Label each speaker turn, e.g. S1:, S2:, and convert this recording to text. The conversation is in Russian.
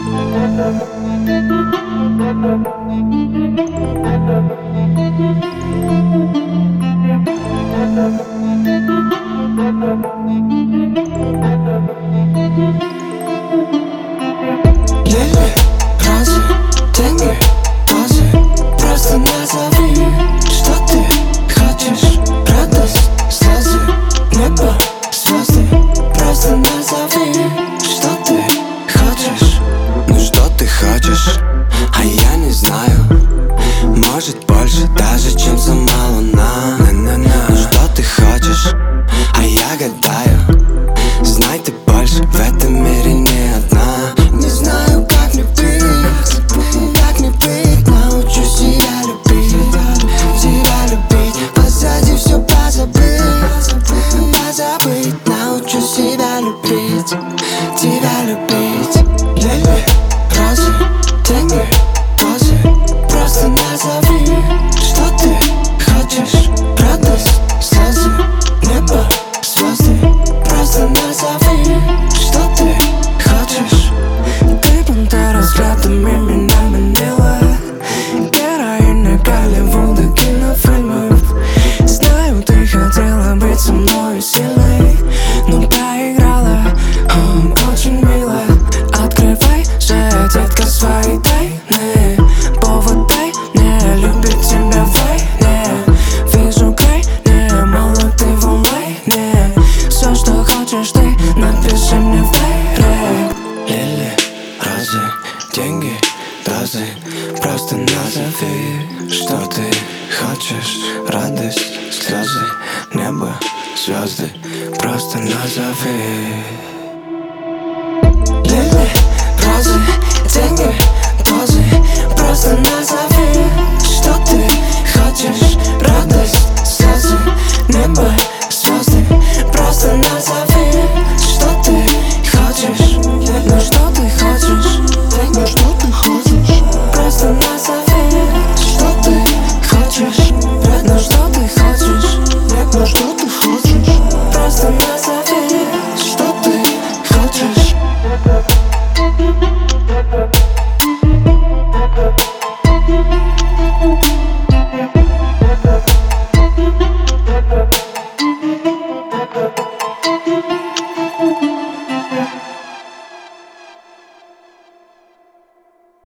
S1: Лили, розы, деньги, позы. Просто назови, что ты хочешь. Радость, слезы, небо, звезды. Просто назови, что ты хочешь.
S2: Ну что ты хочешь, а я не знаю. Может больше даже, чем сама луна. Ну что ты хочешь, а я гадаю. Знай, ты больше в этом мире не одна.
S1: Не знаю, как мне быть, как мне быть. Научу себя любить, тебя любить. Позади все позабыть, позабыть. Научу себя любить, тебя любить. Лили, розы, деньги, позы. Просто назови, что ты хочешь. Радость, слезы, небо, звезды. Просто назови, что ты хочешь. Ты пантера взглядами меня манила. Героиня Голливуда, кинофильмов. Знаю, ты хотела быть со мной сильной, но проиграла, очень мило. Открывай же, детка, свои тайны. Повод дай мне любить тебя вдвойне. Вижу крайне мало ты в онлайне. Все, что хочешь ты, напиши мне в дайрект.
S2: Лили, розы, деньги, дозы. Просто назови, что ты хочешь. Радость, слезы, небо, звезды. Просто назови.
S1: Лили, розы, деньги, дозы. Просто назови, что ты хочешь. Радость, слезы, небо, звезды. Просто назови, что ты хочешь. Ну что ты хочешь? Ну что ты хочешь? Просто назови, что ты хочешь. Ну что ты хочешь? Ну что ты